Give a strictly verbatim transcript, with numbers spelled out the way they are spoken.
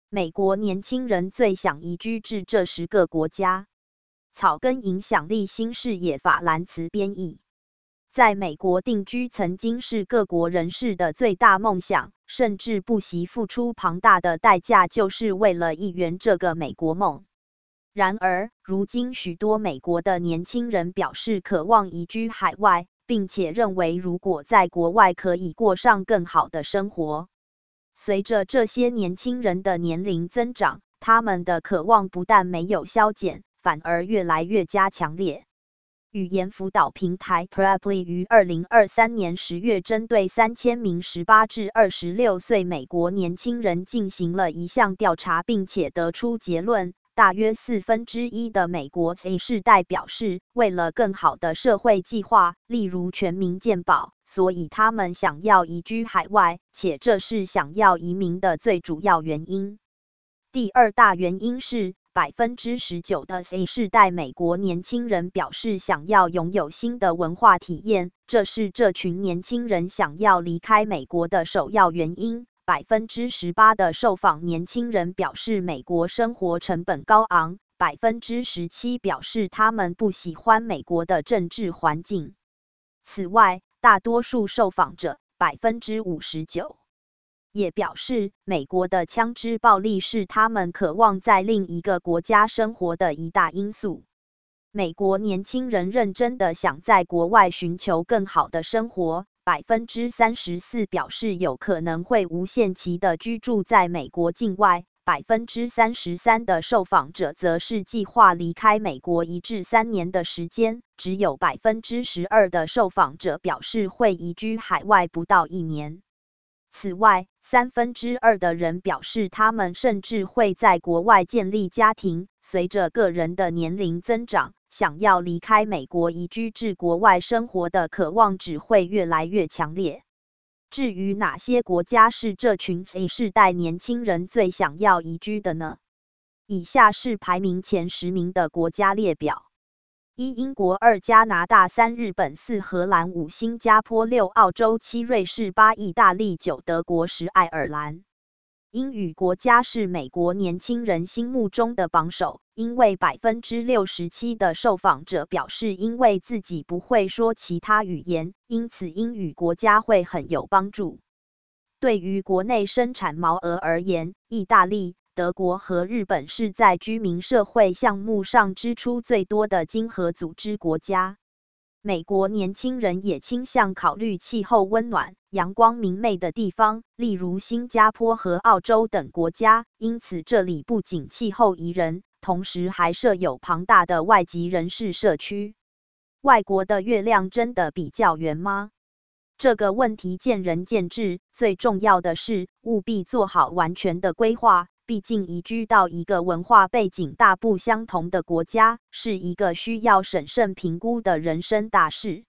美国年轻人最想移居至这十个国家。草根影响力新视野法兰茨编译。在美国定居曾经是各国人士的最大梦想，甚至不惜付出庞大的代价，就是为了一圆这个美国梦。然而，如今许多美国的年轻人表示渴望移居海外，并且认为如果在国外可以过上更好的生活。随着这些年轻人的年龄增长，他们的渴望不但没有消减，反而越来越加强烈。语言辅导平台 Preply 于二零二三年十月针对三千名十八至二十六岁美国年轻人进行了一项调查，并且得出结论，大约四分之一的美国 Z 世代表示，为了更好的社会计划，例如全民健保，所以他们想要移居海外，且这是想要移民的最主要原因。第二大原因是百分之十九 的 Z 世代美国年轻人表示想要拥有新的文化体验，这是这群年轻人想要离开美国的首要原因。百分之十八 的受访年轻人表示美国生活成本高昂， 百分之十七 表示他们不喜欢美国的政治环境。此外，大多数受访者 百分之五十九也表示，美国的枪支暴力是他们渴望在另一个国家生活的一大因素。美国年轻人认真的想在国外寻求更好的生活， 百分之三十四 表示有可能会无限期的居住在美国境外， 百分之三十三 的受访者则是计划离开美国一至三年的时间，只有 百分之十二 的受访者表示会移居海外不到一年。此外，三分之二的人表示他们甚至会在国外建立家庭。随着个人的年龄增长，想要离开美国移居至国外生活的渴望只会越来越强烈。至于哪些国家是这群 Z 世代年轻人最想要移居的呢？以下是排名前十名的国家列表。一、英国；二、加拿大；三、日本；四、荷兰；五、新加坡；六、澳洲；七、瑞士；八、意大利；九、德国；十、爱尔兰。英语国家是美国年轻人心目中的榜首，因为 百分之六十七 的受访者表示因为自己不会说其他语言，因此英语国家会很有帮助。对于国内生产毛额而言，意大利、德国和日本是在居民社会项目上支出最多的经合组织国家。美国年轻人也倾向考虑气候温暖、阳光明媚的地方，例如新加坡和澳洲等国家，因此这里不仅气候宜人，同时还设有庞大的外籍人士社区。外国的月亮真的比较圆吗？这个问题见仁见智，最重要的是务必做好完全的规划，毕竟移居到一个文化背景大不相同的国家，是一个需要审慎评估的人生大事。